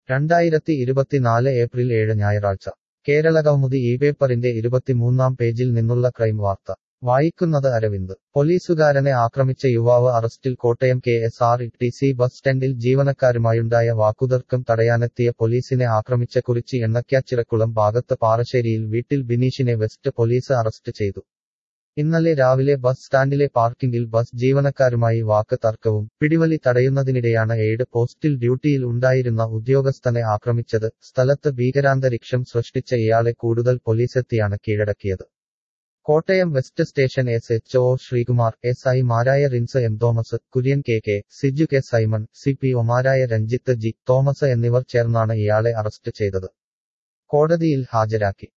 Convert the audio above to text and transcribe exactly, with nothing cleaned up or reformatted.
രണ്ടായിരത്തി ഇരുപത്തിനാല് ഏപ്രിൽ ഏഴ് ഞായറാഴ്ച കേരളകൗമുദി ഈ പേപ്പറിന്റെ ഇരുപത്തിമൂന്നാം പേജിൽ നിന്നുള്ള ക്രൈം വാർത്ത വായിക്കുന്നത് അരവിന്ദ് പോലീസുകാരനെ ആക്രമിച്ച യുവാവ് അറസ്റ്റിൽ Kottayam K S R T C bus സ്റ്റാൻഡിൽ ജീവനക്കാരുമായുണ്ടായ വാക്കുതർക്കം തടയാനെത്തിയ പോലീസിനെ ആക്രമിച്ച കുറിച്ചി എണ്ണക്കാച്ചിറക്കുളം ഭാഗത്ത് പാറശ്ശേരിയിൽ വീട്ടിൽ ബിനീഷിനെ വെസ്റ്റ് പോലീസ് അറസ്റ്റ് ചെയ്തു. ഇന്നലെ രാവിലെ ബസ് സ്റ്റാൻഡിലെ പാർക്കിംഗിൽ ബസ് ജീവനക്കാരുമായി വാക്ക് തർക്കവും പിടിവലി തടയുന്നതിനിടെയാണ് എയ്ഡ് പോസ്റ്റിൽ ഡ്യൂട്ടിയിൽ ഉണ്ടായിരുന്ന ഉദ്യോഗസ്ഥനെ ആക്രമിച്ചത്. സ്ഥലത്ത് ഭീകരാന്തരീക്ഷം സൃഷ്ടിച്ച ഇയാളെ കൂടുതൽ പോലീസെത്തിയാണ് കീഴടക്കിയത്. Kottayam west station S H O Sreekumar, S I മാരായ Rins M Thomas, Kurian K K, Siju K Simon, C P ഒമാരായ രഞ്ജിത്ത് ജി തോമസ് എന്നിവർ ചേർന്നാണ് ഇയാളെ അറസ്റ്റ് ചെയ്തത്. കോടതിയിൽ ഹാജരാക്കി.